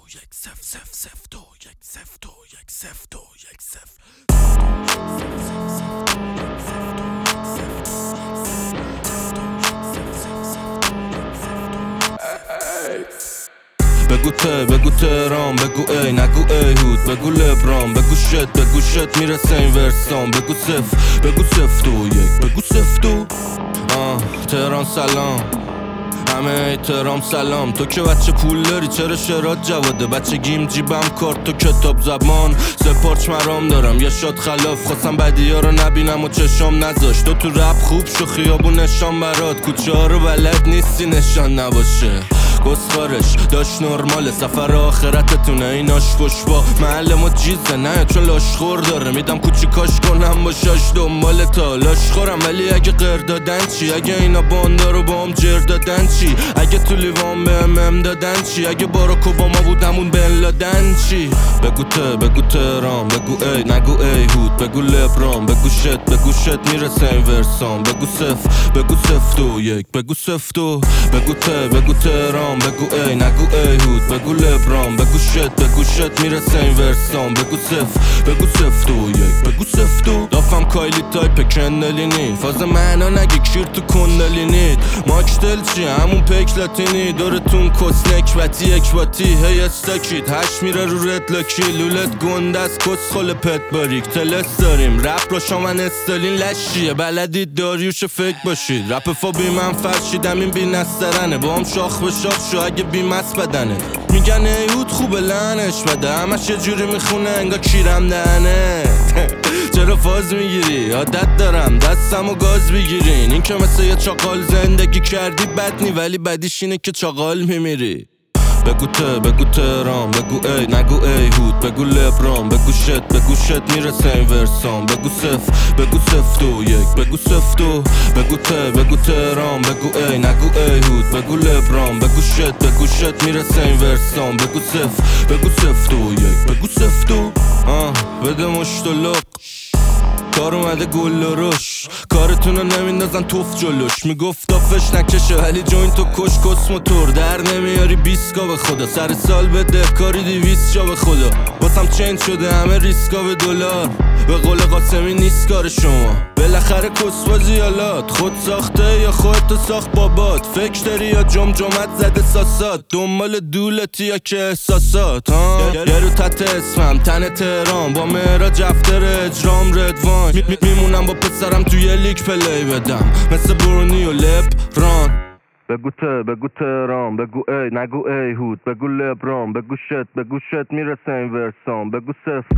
یک صفر صفر صفر دو یک صفر دو یک صفر دو یک صفر. بگو تهران، بگو ای نگو ای هود، بگو لبران، بگو شت میرسه این ورسان، بگو صفر دو یک، بگو صفر دو. تهران سلام، همه احترام سلام. تو که بچه پول داری چرا شرات جواده؟ بچه گیم جیبم کارت تو کتاب زبان، سپارچ مرام دارم یه شاد خلاف. خواستم بدی ها رو نبینم و چشام نذاشت. تو رپ خوب شو خیابون نشان برات، کوچه ها رو بلد نیستی نشان نباشه. گسخارش داشت نرماله، سفر آخرتتونه ایناش فشوا. محل ما جیزه نه چون لاشخور داره، میدم کوچیکاش کنم با شاش دنبال تا لاشخورم. ولی اگه قر دادن چی؟ اگه اینا باندا رو با هم جر دادن چی؟ اگه تو لیوان بهم دادن چی؟ اگه باراک اوباما بود همون بن لادن چی؟ بگو تهران، بگو ای نگو ای هود، بگو لبران، بگو شت میرسه این ورسان، بگو صفر دو یک، بگو صفر دو. بگو تهران، بگو ای نگو ای هود، بگو لبران، بگو شت میرسه این ورسان، بگو صفر دو یک، بگو صفر دو. دافم کایلی تایپ کندلینی، فاز معنا نگی کشیر تو کندلینید. ماکشتل چی؟ همون پیک لاتینی، دورتون کسنک وطی یک واتی هی استاکید. هش میره رو رد لاکی، لولت گنده از کس خل پت باریک. تلس داریم رپ را شامن استالین لشیه، بلدید داریوش فکر باشید. رپ فا بی من فرشیدم این بی نسترنه، با هم شاخ به شاخ شو اگه بی مست بدنه. میگن ایود خوبه لعنش بده، همش یه جوری میخونه انگا کیرم دهنه. چرا فاز میگیری؟ عادت دارم دستم و گاز بگیرین. این که مثل یه چاقال زندگی کردی بد نی، ولی بدیش اینه که چاقال میمیری. بگو تهران، بگو ای نگو ای هود، بگو لبران، بگو شت میرسه این ورسان، بگو صفر دو یک، بگو صفر دو. بگو تهران، بگو ای نگو ای هود، بگو لبران، بگو شت میرسه این ورسان، بگو صفر دو یک، بگو صفر دو. بده مشت و لق کار اومده گل و رش، کارتونو نمیندازن توف جلوش. میگفت آفش نکشه ولی جوین تو کس موتور در نمیاری 20 به خدا. سر سال بده کاری 200 جا به خدا. واسم چنج شده همه ریسکا به دلار، به قول قاسمی نیست کار شما. بالاخره کسبازی حالات خود ساخته یا خودتو ساخت بابات. فکر داری یا جمجمت زده ساسات، دنبال دولتی یا که احساسات. یه رو تحت اسمم تن تهران، با مهراج افتر اجرام ردوان. میمونم با پسرم توی لیگ پلی بدم مثل برونی و لبران. بگو تهران، بگو ای نگو ای هود، بگو لبران، بگو شت میرسه این ورسان، بگو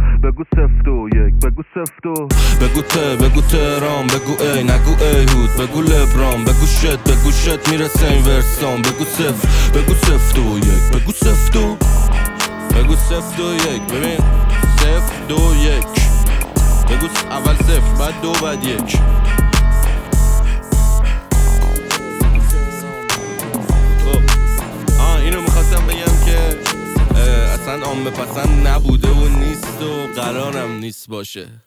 صفر دو یک، بگو صفر دو. بگو تهران، بگو ای نگو ای هود، بگو لبران، بگو شت میرسه این ورسان، بگو صفر دو یک، بگو صفر دو. بگو صفر دو یک، ببین صفر دو یک، بگو اول صفر بعد دو بعد یک. اینو میخواستم بگم که اصلا عامه پسند نبوده و نیست و قرارم نیست باشه.